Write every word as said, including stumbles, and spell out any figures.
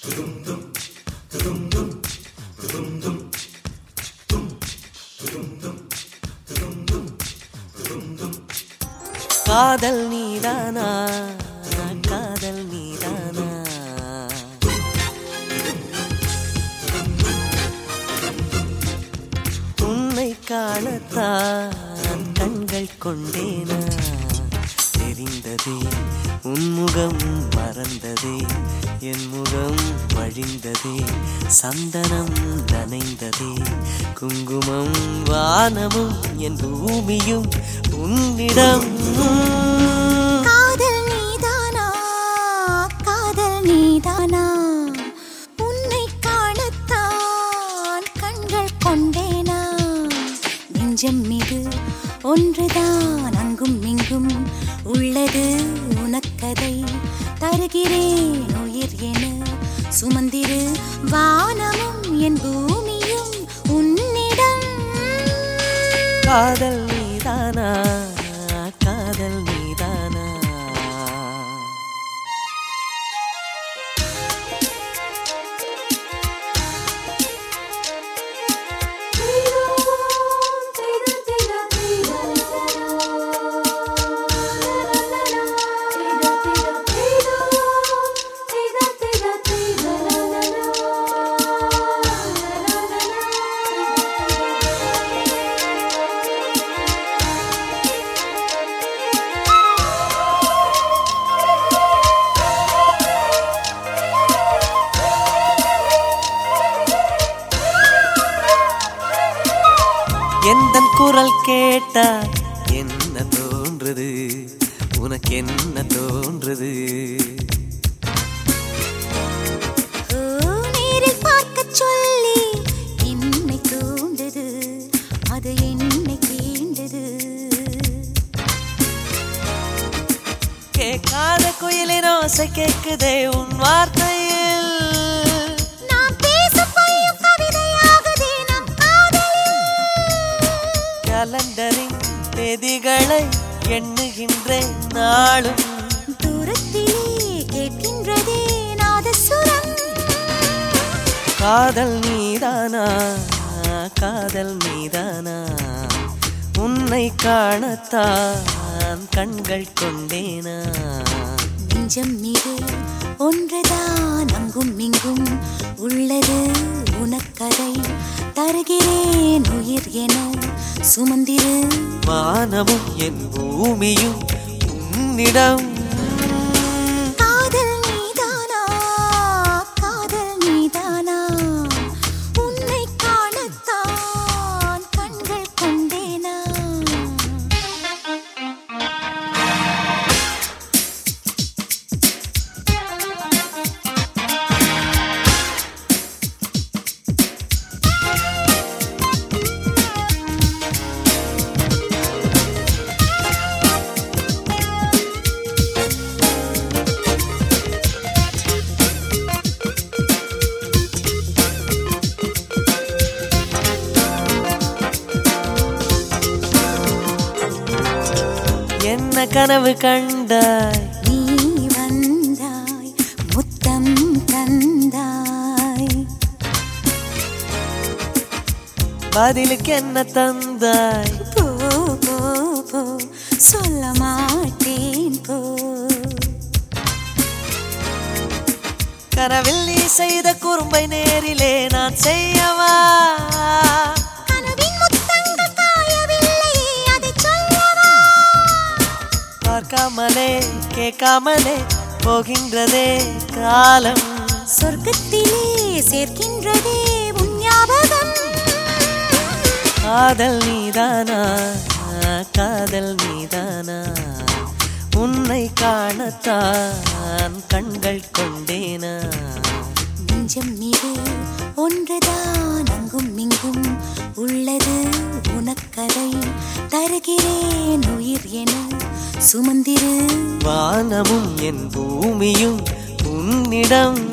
காதல் நீதானா காதல் நீதானா உன்னை காணத்தான் கண்கள் கொண்டேனா தெரிந்ததே உன்முகம் மறந்ததே என் முகம் வழிந்ததே சந்தனம் நனைந்ததே குங்குமம் வானமும் என் பூமியும் உன்னிடம் காதல் நீதானா காதல் நீதானா உன்னை காணத்தான் கண்கள் கொண்டேனா நெஞ்சம் மீது ஒன்றுதான் அங்கும் இங்கும் உள்ளது உனக்கதை தருகிறேன் உயிர் என சுமந்திரு வானமும் என் பூமியும் உன்னிடம் காதல் நீதானா காதல் நீதானா எந்தன் குரல் கேட்டா என்ன தோன்றுது உனக்கு என்ன தோன்றுது நேரில் பார்க்க சொல்லி என்னை தூண்டது அது என்னை தீண்டது கேட்காத குயிலின் ஓசை கேட்குதே உன் வார்த்தையில் கலண்டரின் தேதிகளை எண்ணுகின்றேன் நாளும் தூரத்திலே கேட்கின்றதே நாதசுரம் காதல் நீதானா காதல் நீதானா உன்னை காணத்தான் கண்கள் கொண்டேனா நெஞ்சம் மீது ஒன்றுதான் அங்கும் இங்கும் உள்ளது உனக்கதை தருகிறேன் உயிர் என சுமந்திரு வானமும் என் பூமியும் உன்னிடம் காதல் நீதானா காதல் நீதானா உன்னை காணத்தான் கண்கள் கொண்டேனா என்ன கனவு கண்டாய் நீ வந்தாய் முத்தம் தந்தாய் பதிலுக்கு என்ன தந்தாய் போ போ போ சொல்ல மாட்டேன் போ கனவில் நீ செய்த குறும்பை நேரிலே நான் செய்யவா கனவின் முத்தங்கள் காயவில்லையே அதை சொல்லவா பார்க்காமலே கேட்காமலே போகின்றதே காலம் சொர்க்கத்திலே சேர்க்கின்றதே உன் ஞாபகம் காதல் நீதானா காதல் நீதானா உன்னை காணத்தான் கண்கள் கொண்டேனா நெஞ்சம் மீது ஒன்றுதான் அங்கும் இங்கும் உள்ளது உனக்கதை தருகிறேன் உயிர் என சுமந்திரு வானமும் என் பூமியும் உன்னிடம்